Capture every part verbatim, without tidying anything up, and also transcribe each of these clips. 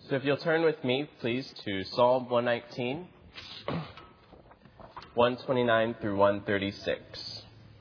So if you'll turn with me, please, to Psalm one nineteen, one twenty-nine through one thirty-six.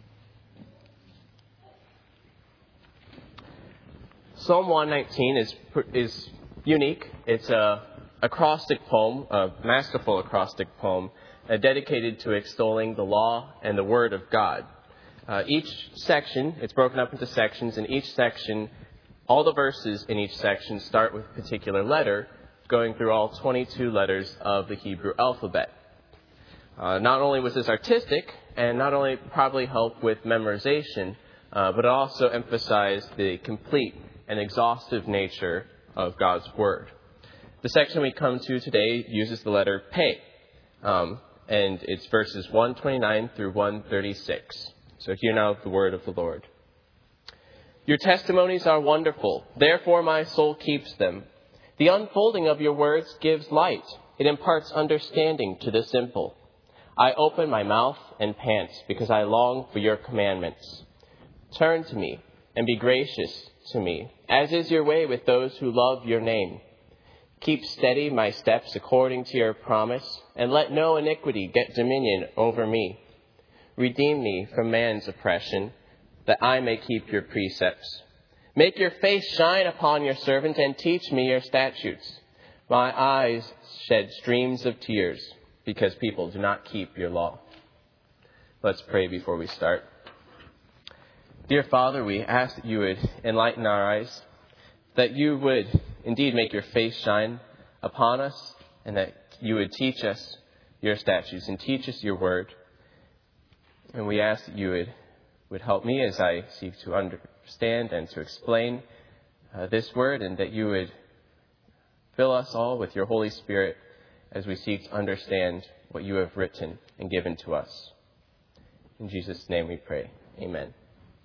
Psalm one nineteen is is unique. It's a acrostic poem, a masterful acrostic poem, uh, dedicated to extolling the law and the word of God. Uh, each section, it's broken up into sections, and each section, all the verses in each section start with a particular letter, going through all twenty-two letters of the Hebrew alphabet. Uh, not only was this artistic, and not only probably helped with memorization, uh, but it also emphasized the complete and exhaustive nature of God's Word. The section we come to today uses the letter Pe, um, and it's verses one twenty-nine through one thirty-six. So hear now the word of the Lord. Your testimonies are wonderful, therefore my soul keeps them. The unfolding of your words gives light. It imparts understanding to the simple. I open my mouth and pant because I long for your commandments. Turn to me and be gracious to me, as is your way with those who love your name. Keep steady my steps according to your promise, and let no iniquity get dominion over me. Redeem me from man's oppression, that I may keep your precepts. Make your face shine upon your servant, and teach me your statutes. My eyes shed streams of tears, because people do not keep your law. Let's pray before we start. Dear Father, we ask that you would enlighten our eyes, that you would indeed make your face shine upon us, and that you would teach us your statutes and teach us your word. And we ask that you would, would help me as I seek to understand and to explain uh, this word, and that you would fill us all with your Holy Spirit as we seek to understand what you have written and given to us. In Jesus' name we pray. Amen.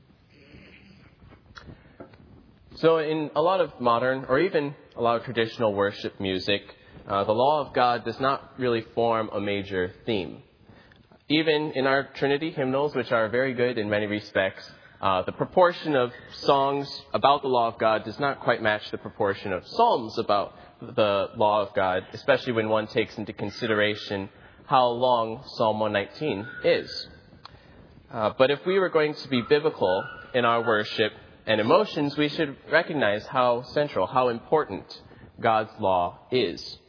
So in a lot of modern, or even a lot of traditional worship music, uh, the law of God does not really form a major theme. Even in our Trinity hymnals, which are very good in many respects, uh, the proportion of songs about the law of God does not quite match the proportion of psalms about the law of God, especially when one takes into consideration how long Psalm one nineteen is. Uh, but if we were going to be biblical in our worship and emotions, we should recognize how central, how important God's law is.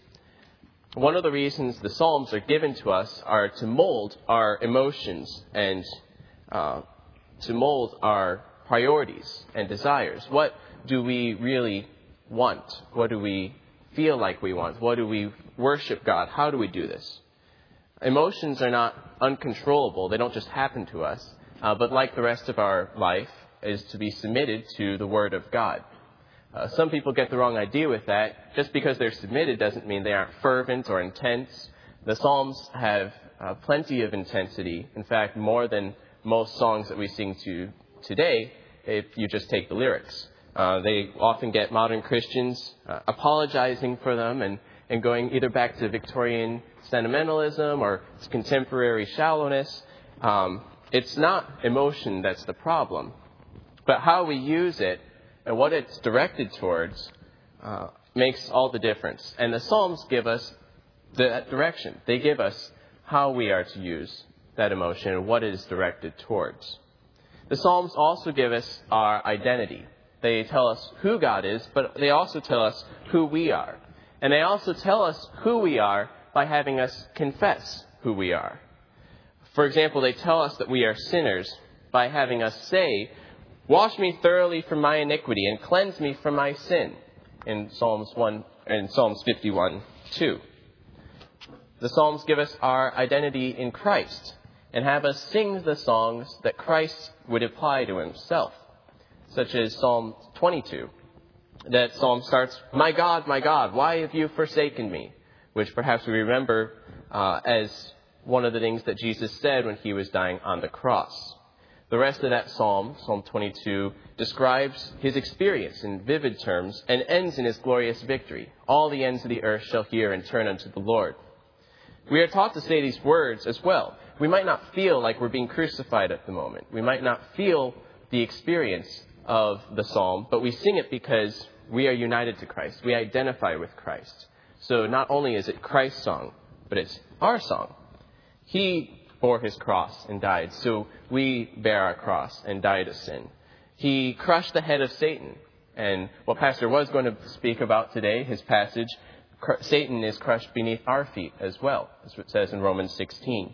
One of the reasons the Psalms are given to us are to mold our emotions and uh, to mold our priorities and desires. What do we really want? What do we feel like we want? What do we worship God? How do we do this? Emotions are not uncontrollable. They don't just happen to us. Uh, but like the rest of our life, is to be submitted to the Word of God. Uh, some people get the wrong idea with that. Just because they're submitted doesn't mean they aren't fervent or intense. The Psalms have uh, plenty of intensity. In fact, more than most songs that we sing to today, if you just take the lyrics. Uh, they often get modern Christians uh, apologizing for them and, and going either back to Victorian sentimentalism or contemporary shallowness. Um, it's not emotion that's the problem, but how we use it and what it's directed towards uh, makes all the difference. And the Psalms give us the direction. They give us how we are to use that emotion and what it is directed towards. The Psalms also give us our identity. They tell us who God is, but they also tell us who we are. And they also tell us who we are by having us confess who we are. For example, they tell us that we are sinners by having us say, "Wash me thoroughly from my iniquity and cleanse me from my sin," in Psalms one in Psalms fifty-one two. The Psalms give us our identity in Christ and have us sing the songs that Christ would apply to himself, such as Psalm twenty-two. That psalm starts, "My God, my God, why have you forsaken me?" which perhaps we remember uh, as one of the things that Jesus said when he was dying on the cross. The rest of that psalm, Psalm twenty-two, describes his experience in vivid terms and ends in his glorious victory. All the ends of the earth shall hear and turn unto the Lord. We are taught to say these words as well. We might not feel like we're being crucified at the moment. We might not feel the experience of the psalm, but we sing it because we are united to Christ. We identify with Christ. So not only is it Christ's song, but it's our song. He bore his cross and died, so we bear our cross and die to sin. He crushed the head of Satan. And what Pastor was going to speak about today, his passage, Satan is crushed beneath our feet as well, as it says in Romans sixteen.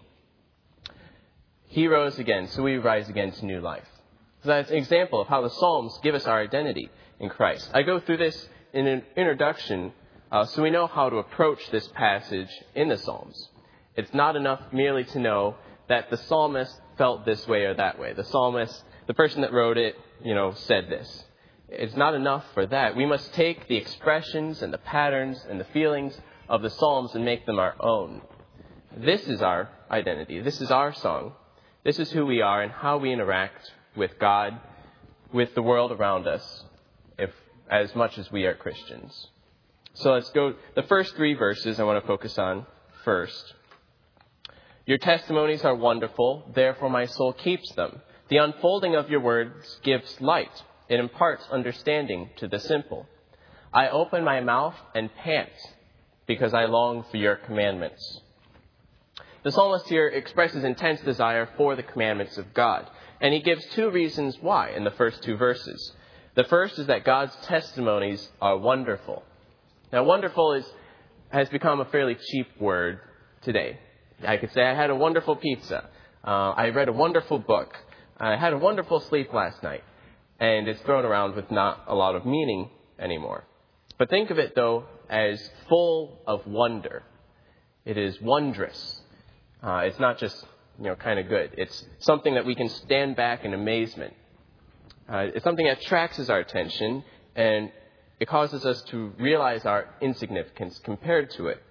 He rose again, so we rise again to new life. So that's an example of how the Psalms give us our identity in Christ. I go through this in an introduction uh, so we know how to approach this passage in the Psalms. It's not enough merely to know that the psalmist felt this way or that way. The psalmist, the person that wrote it, you know, said this. It's not enough for that. We must take the expressions and the patterns and the feelings of the Psalms and make them our own. This is our identity. This is our song. This is who we are and how we interact with God, with the world around us, if as much as we are Christians. So let's go. The first three verses I want to focus on first. Your testimonies are wonderful, therefore my soul keeps them. The unfolding of your words gives light. It imparts understanding to the simple. I open my mouth and pant because I long for your commandments. The psalmist here expresses intense desire for the commandments of God. And he gives two reasons why in the first two verses. The first is that God's testimonies are wonderful. Now, wonderful is has become a fairly cheap word today. I could say I had a wonderful pizza. Uh, I read a wonderful book. I had a wonderful sleep last night. And it's thrown around with not a lot of meaning anymore. But think of it, though, as full of wonder. It is wondrous. Uh, it's not just, you know, kind of good. It's something that we can stand back in amazement. Uh, it's something that attracts our attention, and it causes us to realize our insignificance compared to it.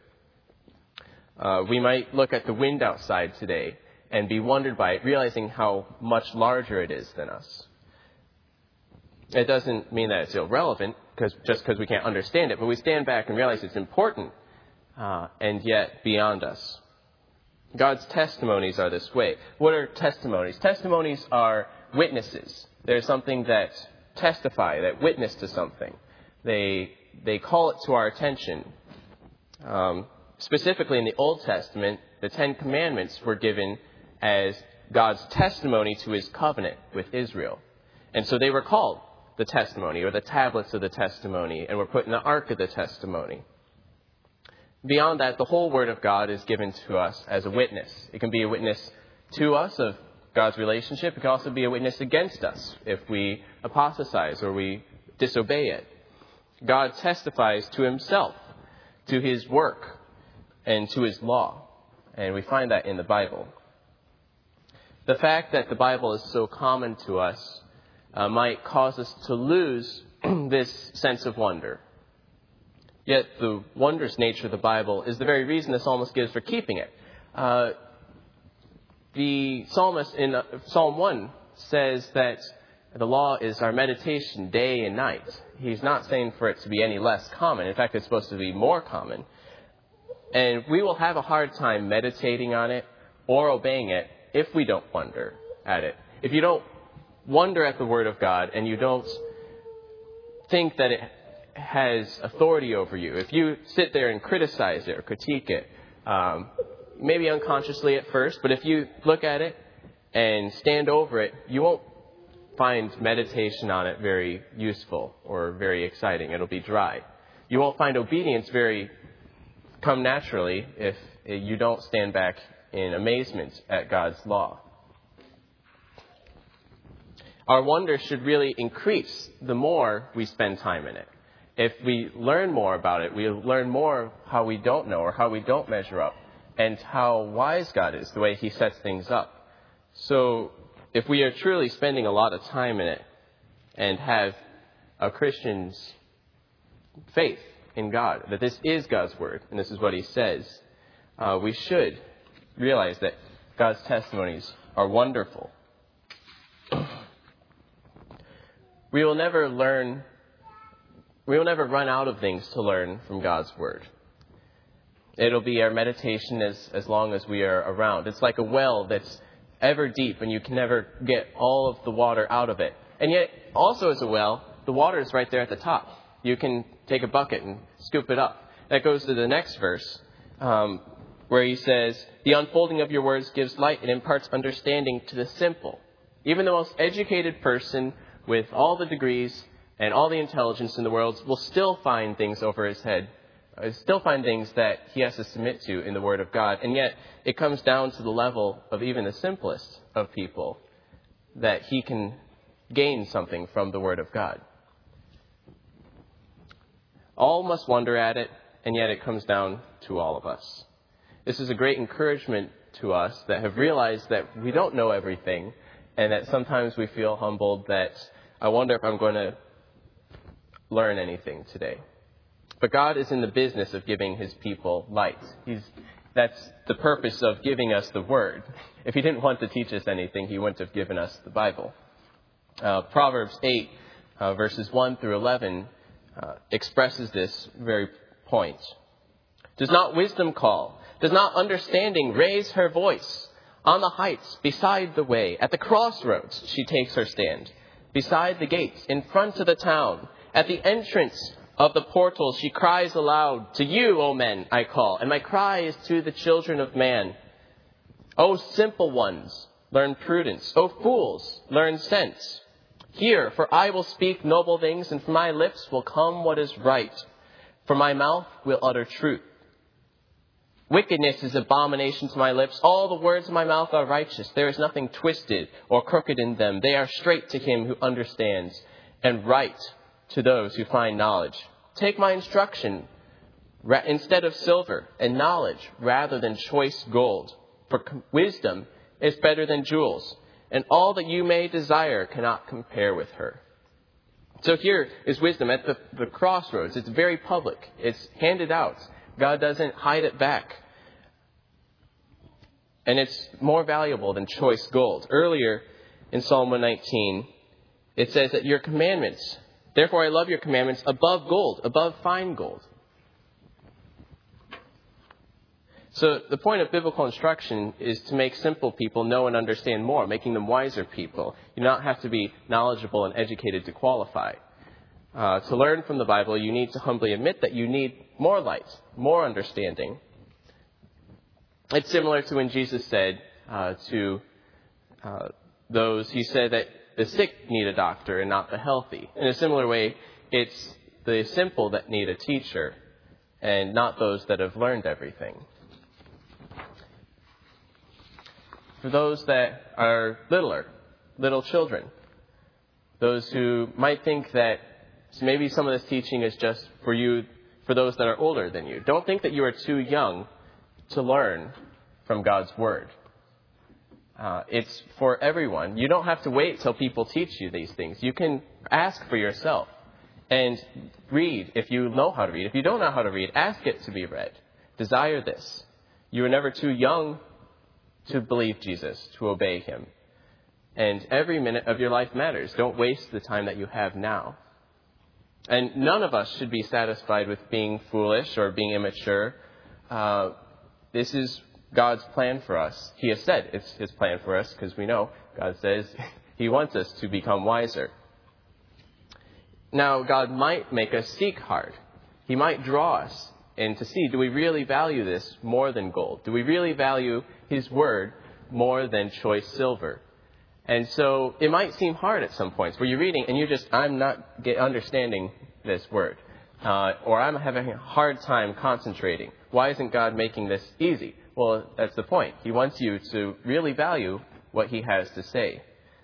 Uh, we might look at the wind outside today and be wondered by it, realizing how much larger it is than us. It doesn't mean that it's irrelevant, because just because we can't understand it, but we stand back and realize it's important, uh, and yet beyond us. God's testimonies are this way. What are testimonies? Testimonies are witnesses. They're something that testify, that witness to something. They they call it to our attention. Um, specifically in the Old Testament, the Ten Commandments were given as God's testimony to his covenant with Israel. And so they were called the testimony, or the tablets of the testimony, and were put in the ark of the testimony. Beyond that, the whole Word of God is given to us as a witness. It can be a witness to us of God's relationship. It can also be a witness against us if we apostatize or we disobey it. God testifies to himself, to his work, and to his law. And we find that in the Bible. The fact that the Bible is so common to us uh, might cause us to lose this sense of wonder. Yet the wondrous nature of the Bible is the very reason the psalmist gives for keeping it. Uh, the psalmist in Psalm one says that the law is our meditation day and night. He's not saying for it to be any less common. In fact, it's supposed to be more common. And we will have a hard time meditating on it or obeying it if we don't wonder at it. If you don't wonder at the Word of God and you don't think that it has authority over you, if you sit there and criticize it or critique it, um, maybe unconsciously at first, but if you look at it and stand over it, you won't find meditation on it very useful or very exciting. It'll be dry. You won't find obedience very come naturally if you don't stand back in amazement at God's law. Our wonder should really increase the more we spend time in it. If we learn more about it, we learn more how we don't know or how we don't measure up and how wise God is, the way he sets things up. So if we are truly spending a lot of time in it and have a Christian's faith in God, that this is God's word and this is what he says, uh, we should realize that God's testimonies are wonderful. We will never learn, we will never run out of things to learn from God's word. It'll be our meditation as, as long as we are around. It's like a well that's ever deep and you can never get all of the water out of it. And yet, also as a well, the water is right there at the top. You can take a bucket and scoop it up. That goes to the next verse, um, where he says, the unfolding of your words gives light and imparts understanding to the simple. Even the most educated person with all the degrees and all the intelligence in the world will still find things over his head, uh, still find things that he has to submit to in the Word of God. And yet it comes down to the level of even the simplest of people that he can gain something from the Word of God. All must wonder at it, and yet it comes down to all of us. This is a great encouragement to us that have realized that we don't know everything, and that sometimes we feel humbled that I wonder if I'm going to learn anything today. But God is in the business of giving his people light. He's, that's the purpose of giving us the Word. If he didn't want to teach us anything, he wouldn't have given us the Bible. Uh, Proverbs eight, uh, verses one through eleven, uh, expresses this very point. Does not wisdom call? Does not understanding raise her voice? On the heights, beside the way, at the crossroads, she takes her stand. Beside the gates, in front of the town, at the entrance of the portals, she cries aloud, to you, O men, I call, and my cry is to the children of man. O simple ones, learn prudence. O fools, learn sense. Hear, for I will speak noble things, and from my lips will come what is right. For my mouth will utter truth. Wickedness is abomination to my lips. All the words of my mouth are righteous. There is nothing twisted or crooked in them. They are straight to him who understands, and right to those who find knowledge. Take my instruction ra- instead of silver, and knowledge rather than choice gold. For com- wisdom is better than jewels, and all that you may desire cannot compare with her. So here is wisdom at the, the crossroads. It's very public. It's handed out. God doesn't hide it back. And it's more valuable than choice gold. Earlier in Psalm one nineteen, it says that your commandments, therefore I love your commandments above gold, above fine gold. So the point of biblical instruction is to make simple people know and understand more, making them wiser people. You do not have to be knowledgeable and educated to qualify. Uh, to learn from the Bible, you need to humbly admit that you need more light, more understanding. It's similar to when Jesus said uh, to uh, those, he said that the sick need a doctor and not the healthy. In a similar way, it's the simple that need a teacher and not those that have learned everything. For those that are littler, little children, those who might think that so maybe some of this teaching is just for you, for those that are older than you. Don't think that you are too young to learn from God's Word. Uh, it's for everyone. You don't have to wait till people teach you these things. You can ask for yourself and read if you know how to read. If you don't know how to read, ask it to be read. Desire this. You are never too young to believe Jesus, to obey him. And every minute of your life matters. Don't waste the time that you have now. And none of us should be satisfied with being foolish or being immature. Uh, this is God's plan for us. He has said it's his plan for us because we know God says he wants us to become wiser. Now, God might make us seek hard. He might draw us in to see, do we really value this more than gold? Do we really value his word more than choice silver? And so it might seem hard at some points where you're reading and you're just, I'm not get understanding this word. Uh, or I'm having a hard time concentrating. Why isn't God making this easy? Well, that's the point. He wants you to really value what he has to say.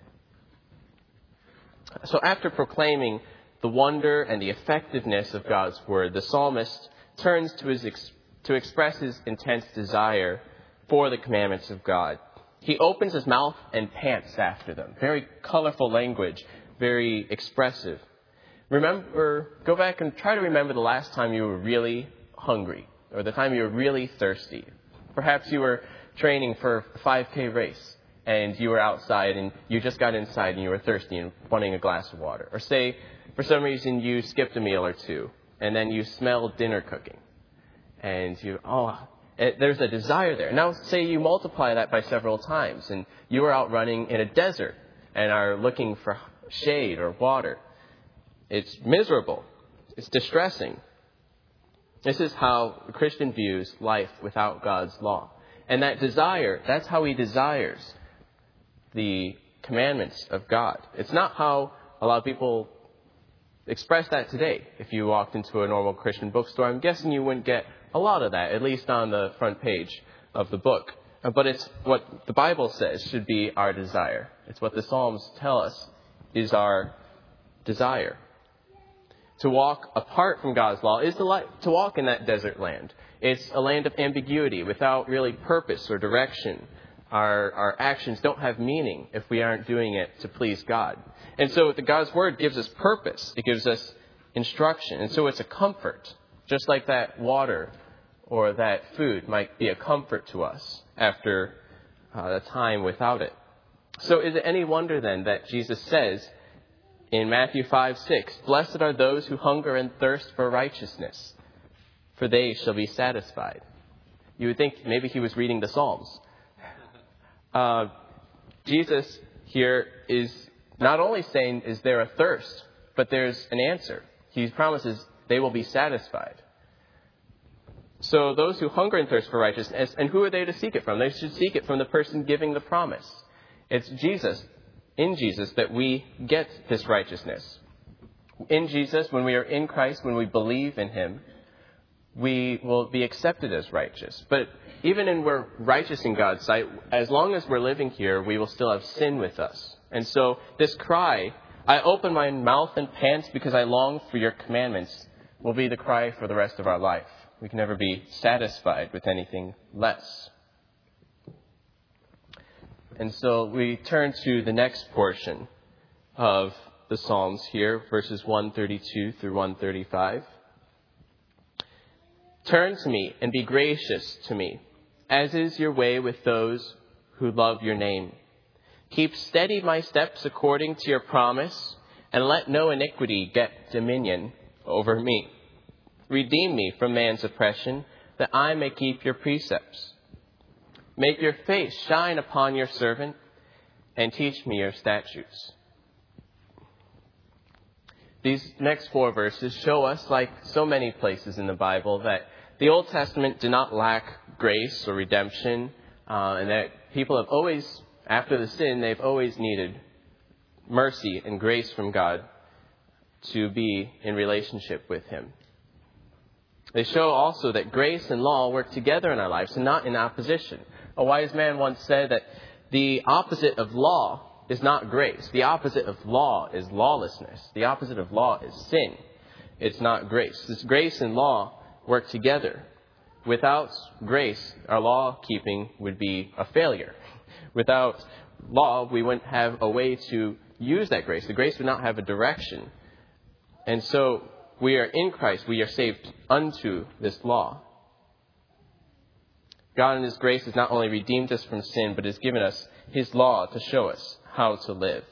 So after proclaiming the wonder and the effectiveness of God's word, the psalmist turns to his ex- to express his intense desire for the commandments of God. He opens his mouth and pants after them. Very colorful language, very expressive. Remember, go back and try to remember the last time you were really hungry or the time you were really thirsty. Perhaps you were training for a five K race and you were outside and you just got inside and you were thirsty and wanting a glass of water. Or say, for some reason, you skipped a meal or two and then you smelled dinner cooking. And you, oh, it, there's a desire there. Now, say you multiply that by several times and you are out running in a desert and are looking for shade or water. It's miserable. It's distressing. This is how a Christian views life without God's law. And that desire, that's how he desires the commandments of God. It's not how a lot of people express that today. If you walked into a normal Christian bookstore, I'm guessing you wouldn't get a lot of that, at least on the front page of the book. But it's what the Bible says should be our desire. It's what the Psalms tell us is our desire. To walk apart from God's law is to, li- to walk in that desert land. It's a land of ambiguity without really purpose or direction. Our, our actions don't have meaning if we aren't doing it to please God. And so the God's Word gives us purpose. It gives us instruction. And so it's a comfort, just like that water or that food might be a comfort to us after uh, a time without it. So is it any wonder then that Jesus says in Matthew five six, "Blessed are those who hunger and thirst for righteousness, for they shall be satisfied." You would think maybe he was reading the Psalms. Uh, Jesus here is not only saying, is there a thirst, but there's an answer. He promises they will be satisfied. So those who hunger and thirst for righteousness, and who are they to seek it from? They should seek it from the person giving the promise. It's Jesus, in Jesus, that we get this righteousness. In Jesus, when we are in Christ, when we believe in him, we will be accepted as righteous. But even when we're righteous in God's sight, as long as we're living here, we will still have sin with us. And so this cry, "I open my mouth and pant because I long for your commandments," will be the cry for the rest of our life. We can never be satisfied with anything less. And so we turn to the next portion of the Psalms here, verses one thirty-two through one thirty-five. "Turn to me and be gracious to me, as is your way with those who love your name. Keep steady my steps according to your promise, and let no iniquity get dominion over me. Redeem me from man's oppression, that I may keep your precepts. Make your face shine upon your servant, and teach me your statutes." These next four verses show us, like so many places in the Bible, that the Old Testament did not lack grace or redemption, uh, and that people have always, after the sin, they've always needed mercy and grace from God to be in relationship with him. They show also that grace and law work together in our lives and not in opposition. A wise man once said that the opposite of law is not grace. The opposite of law is lawlessness. The opposite of law is sin. It's not grace. This grace and law work together. Without grace, our law keeping would be a failure. Without law, we wouldn't have a way to use that grace. The grace would not have a direction. And so we are in Christ. We are saved unto this law. God in his grace has not only redeemed us from sin, but has given us his law to show us how to live.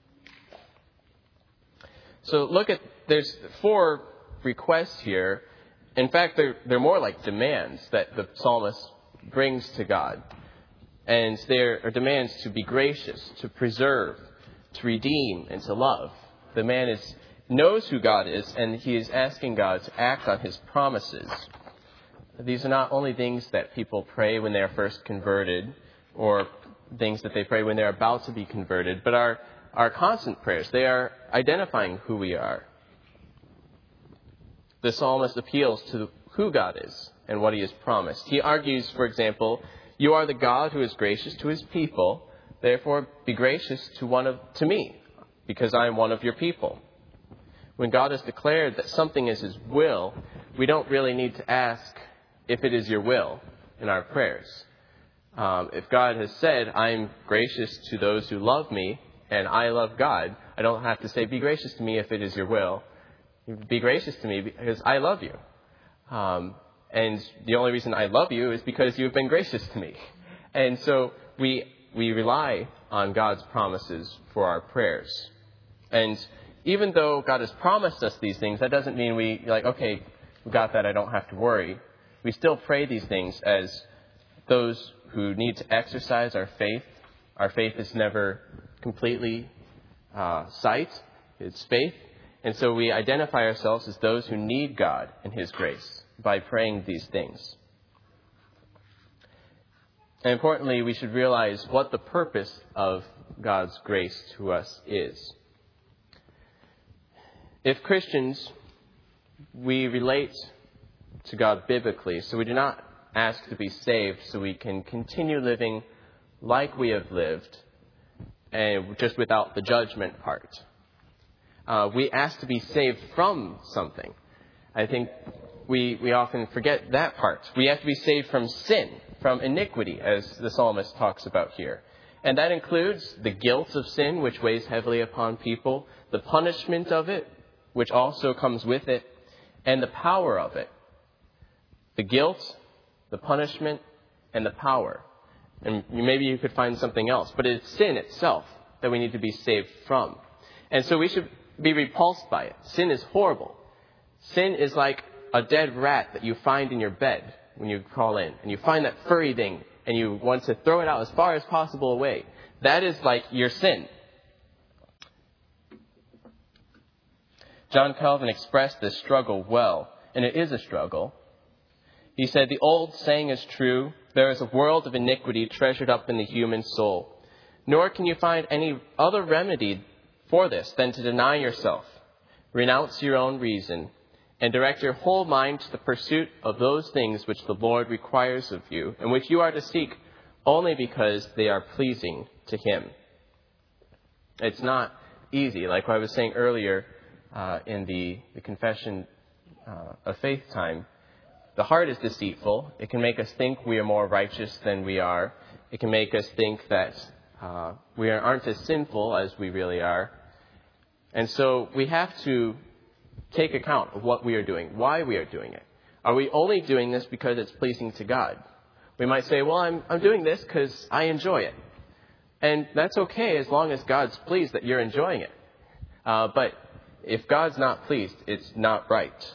So look at, there's four requests here. In fact, they're, they're more like demands that the psalmist brings to God. And there are demands to be gracious, to preserve, to redeem, and to love. The man is knows who God is, and he is asking God to act on his promises. These are not only things that people pray when they are first converted, or things that they pray when they're about to be converted, but are, are constant prayers. They are identifying who we are. The psalmist appeals to who God is and what he has promised. He argues, for example, "You are the God who is gracious to his people, therefore be gracious to one of to me, because I am one of your people." When God has declared that something is his will, we don't really need to ask if it is your will in our prayers. Um, if God has said, "I'm gracious to those who love me," and I love God, I don't have to say, "Be gracious to me if it is your will." Be gracious to me because I love you. Um, and the only reason I love you is because you've been gracious to me. And so we we rely on God's promises for our prayers. And even though God has promised us these things, that doesn't mean we, like, okay, we got that, I don't have to worry. We still pray these things as those who need to exercise our faith. Our faith is never completely uh, sight. It's faith. And so we identify ourselves as those who need God and his grace by praying these things. And importantly, we should realize what the purpose of God's grace to us is. If Christians, we relate to God biblically, so we do not ask to be saved so we can continue living like we have lived, and just without the judgment part. Uh, we ask to be saved from something. I think we we often forget that part. We have to be saved from sin, from iniquity, as the psalmist talks about here. And that includes the guilt of sin, which weighs heavily upon people, the punishment of it, which also comes with it, and the power of it. The guilt, the punishment, and the power. And maybe you could find something else, but it's sin itself that we need to be saved from. And so we should be repulsed by it. Sin is horrible. Sin is like a dead rat that you find in your bed when you crawl in, and you find that furry thing, and you want to throw it out as far as possible away. That is like your sin. John Calvin expressed this struggle well, and it is a struggle. He said, "The old saying is true, there is a world of iniquity treasured up in the human soul. Nor can you find any other remedy for this than to deny yourself, renounce your own reason, and direct your whole mind to the pursuit of those things which the Lord requires of you, and which you are to seek only because they are pleasing to him." It's not easy. Like what I was saying earlier uh, in the, the confession uh, of faith time, the heart is deceitful. It can make us think we are more righteous than we are. It can make us think that uh, we aren't as sinful as we really are. And so we have to take account of what we are doing, why we are doing it. Are we only doing this because it's pleasing to God? We might say, well, I'm, I'm doing this because I enjoy it. And that's okay as long as God's pleased that you're enjoying it. Uh, but if God's not pleased, it's not right.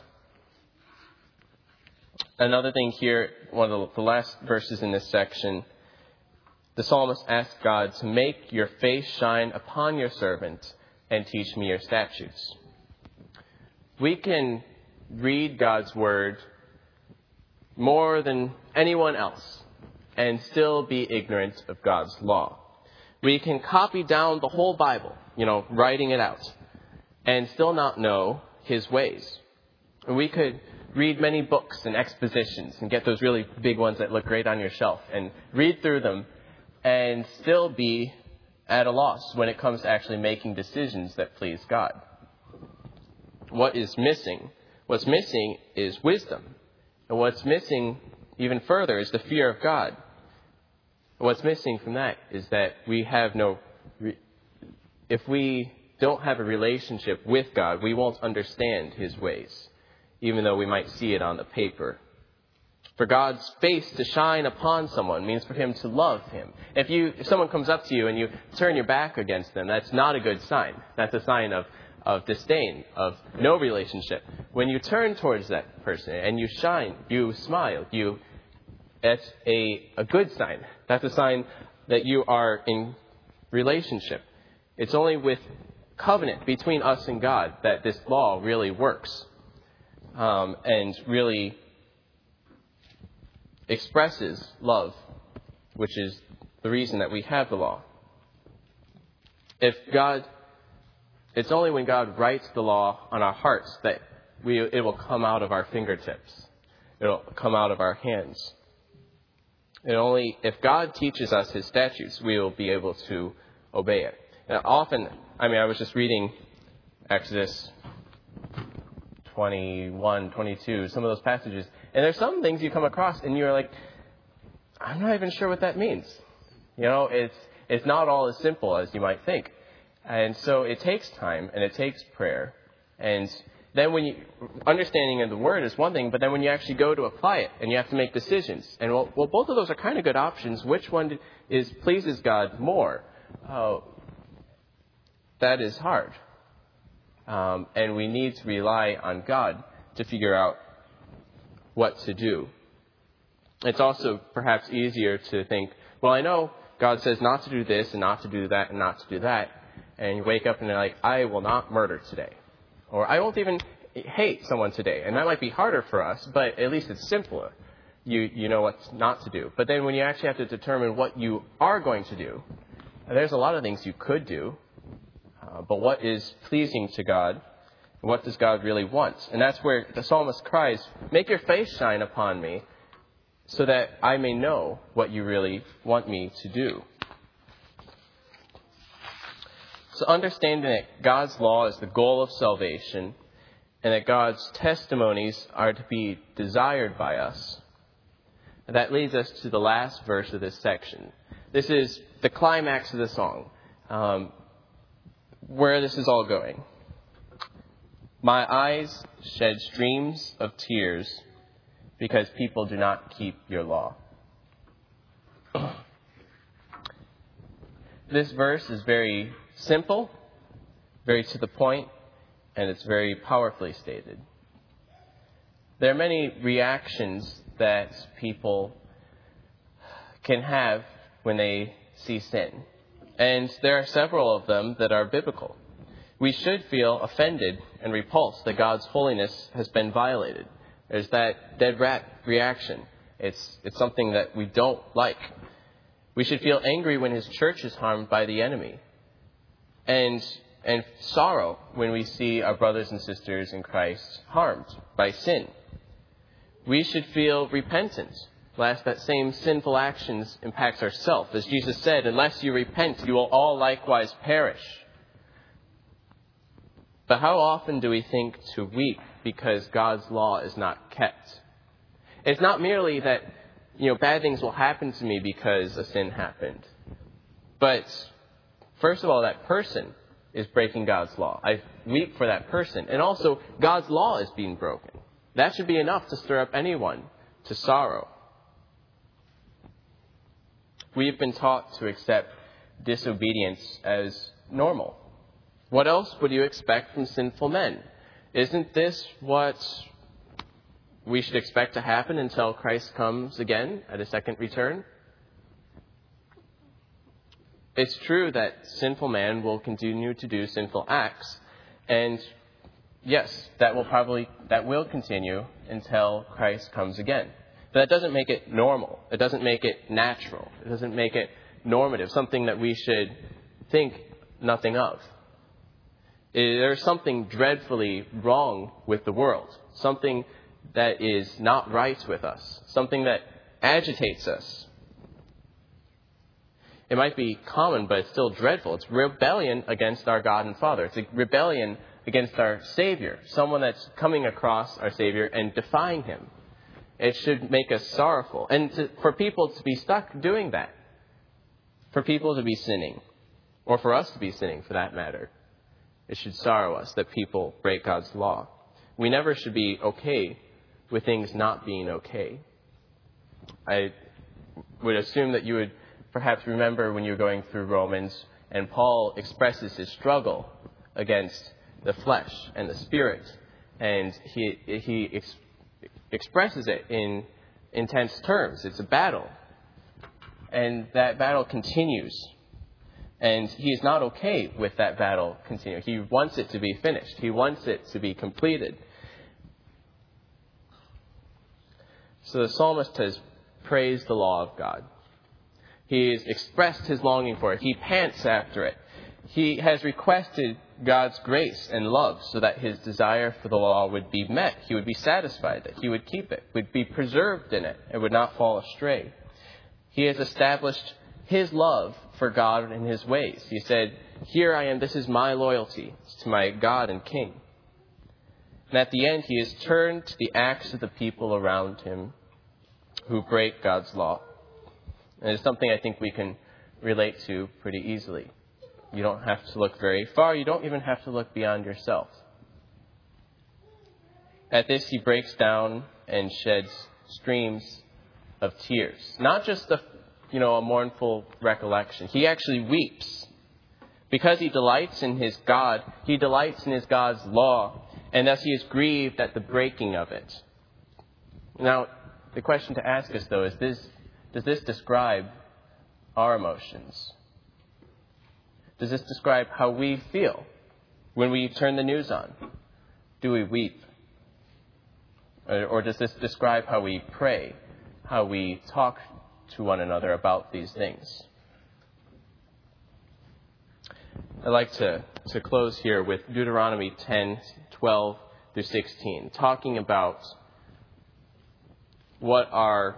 Another thing here, one of the last verses in this section, the psalmist asks God to make your face shine upon your servant and teach me your statutes. We can read God's word more than anyone else and still be ignorant of God's law. We can copy down the whole Bible, you know, writing it out, and still not know his ways. We could read many books and expositions and get those really big ones that look great on your shelf and read through them and still be at a loss when it comes to actually making decisions that please God. What is missing? What's missing is wisdom. And what's missing even further is the fear of God. What's missing from that is that we have no, if we don't have a relationship with God, we won't understand his ways, even though we might see it on the paper. For God's face to shine upon someone means for him to love him. If you, if someone comes up to you and you turn your back against them, that's not a good sign. That's a sign of, of disdain, of no relationship. When you turn towards that person and you shine, you smile, you, that's a, a good sign. That's a sign that you are in relationship. It's only with covenant between us and God that this law really works. Um, and really expresses love, which is the reason that we have the law. If God, it's only when God writes the law on our hearts that we, it will come out of our fingertips. It'll come out of our hands. And only if God teaches us his statutes, we will be able to obey it. Now, often, I mean, I was just reading Exodus twenty-one, twenty-two, some of those passages. And there's some things you come across and you're like, I'm not even sure what that means. You know, it's it's not all as simple as you might think. And so it takes time and it takes prayer. And then when you, understanding of the word is one thing, but then when you actually go to apply it and you have to make decisions. And well, well both of those are kind of good options. Which one is pleases God more? Uh, that is hard. Um, and we need to rely on God to figure out what to do. It's also perhaps easier to think, well, I know God says not to do this and not to do that and not to do that. And you wake up and you're like, I will not murder today. Or I won't even hate someone today. And that might be harder for us, but at least it's simpler. You, you know what not to do. But then when you actually have to determine what you are going to do, there's a lot of things you could do. Uh, but what is pleasing to God? What does God really want? And that's where the psalmist cries, make your face shine upon me so that I may know what you really want me to do. So understanding that God's law is the goal of salvation and that God's testimonies are to be desired by us. And that leads us to the last verse of this section. This is the climax of the song, um, where this is all going. My eyes shed streams of tears because people do not keep your law. This verse is very simple, very to the point, and it's very powerfully stated. There are many reactions that people can have when they see sin. And there are several of them that are biblical. We should feel offended and repulsed that God's holiness has been violated. There's that dead rat reaction. It's, it's something that we don't like. We should feel angry when his church is harmed by the enemy. And, and sorrow when we see our brothers and sisters in Christ harmed by sin. We should feel repentant, lest that same sinful actions impacts ourselves. As Jesus said, unless you repent, you will all likewise perish. But how often do we think to weep because God's law is not kept? It's not merely that, you know, bad things will happen to me because a sin happened. But first of all, that person is breaking God's law. I weep for that person. And also, God's law is being broken. That should be enough to stir up anyone to sorrow. We have been taught to accept disobedience as normal. What else would you expect from sinful men? Isn't this what we should expect to happen until Christ comes again at a second return? It's true that sinful man will continue to do sinful acts, and yes, that will probably that will continue until Christ comes again. But that doesn't make it normal. It doesn't make it natural. It doesn't make it normative, something that we should think nothing of. There's something dreadfully wrong with the world, something that is not right with us, something that agitates us. It might be common, but it's still dreadful. It's rebellion against our God and Father. It's a rebellion against our Savior, someone that's coming across our Savior and defying him. It should make us sorrowful. And to, for people to be stuck doing that, for people to be sinning, or for us to be sinning for that matter, it should sorrow us that people break God's law. We never should be okay with things not being okay. I would assume that you would perhaps remember when you were going through Romans, and Paul expresses his struggle against the flesh and the spirit, and he he ex- expresses it in intense terms. It's a battle, and that battle continues. And he is not okay with that battle continuing. He wants it to be finished. He wants it to be completed. So the psalmist has praised the law of God. He has expressed his longing for it. He pants after it. He has requested God's grace and love so that his desire for the law would be met. He would be satisfied, that he would keep it, would be preserved in it, and would not fall astray. He has established his love for God and his ways. He said, here I am, this is my loyalty to my God and King. And at the end, he has turned to the acts of the people around him who break God's law. And it's something I think we can relate to pretty easily. You don't have to look very far. You don't even have to look beyond yourself. At this, he breaks down and sheds streams of tears. Not just a you know, a mournful recollection. He actually weeps. Because he delights in his God, he delights in his God's law, and thus he is grieved at the breaking of it. Now, the question to ask us, though, is this, does this describe our emotions? Does this describe how we feel when we turn the news on? do we weep? Or, or does this describe how we pray, how we talk to one another about these things? I'd like to, to close here with Deuteronomy ten, twelve through sixteen, talking about what our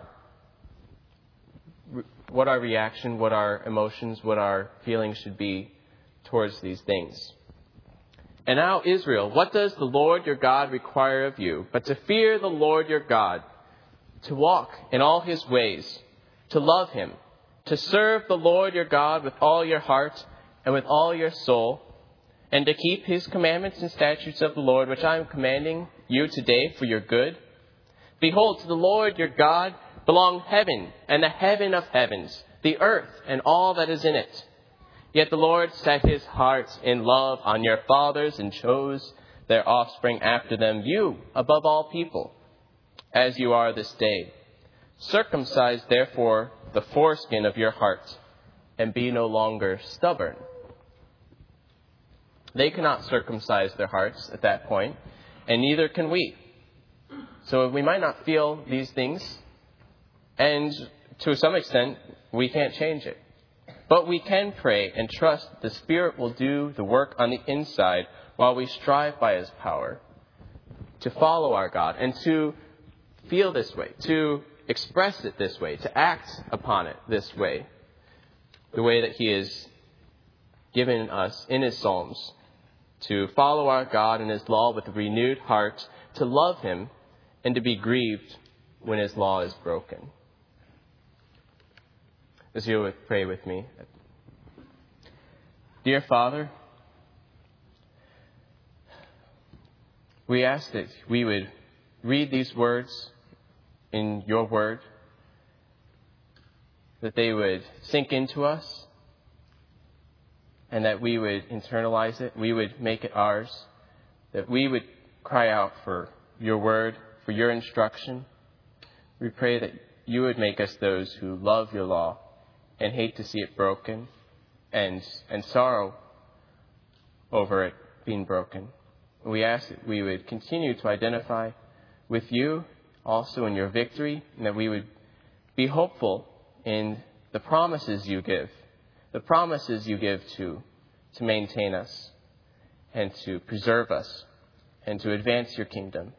what our reaction, what our emotions, what our feelings should be towards these things. And now, Israel, what does the Lord your God require of you but to fear the Lord your God, to walk in all his ways, to love him, to serve the Lord your God with all your heart and with all your soul, and to keep his commandments and statutes of the Lord, which I am commanding you today for your good? Behold, to the Lord your God belong heaven and the heaven of heavens, the earth and all that is in it. Yet the Lord set his heart in love on your fathers and chose their offspring after them, you above all people, as you are this day. Circumcise therefore the foreskin of your heart, and be no longer stubborn. They cannot circumcise their hearts at that point, and neither can we. So we might not feel these things, and to some extent, we can't change it. But we can pray and trust the Spirit will do the work on the inside while we strive by his power to follow our God and to feel this way, to express it this way, to act upon it this way, the way that he has given us in his Psalms, to follow our God and his law with a renewed heart, to love him, and to be grieved when his law is broken. As you would pray with me. Dear Father, we ask that we would read these words in your word, that they would sink into us, and that we would internalize it, we would make it ours, that we would cry out for your word, for your instruction. We pray that you would make us those who love your law and hate to see it broken, and and sorrow over it being broken. We ask that we would continue to identify with you also in your victory, and that we would be hopeful in the promises you give, the promises you give to, to maintain us and to preserve us and to advance your kingdom.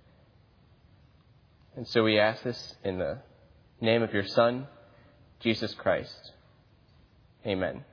And so we ask this in the name of your Son, Jesus Christ. Amen.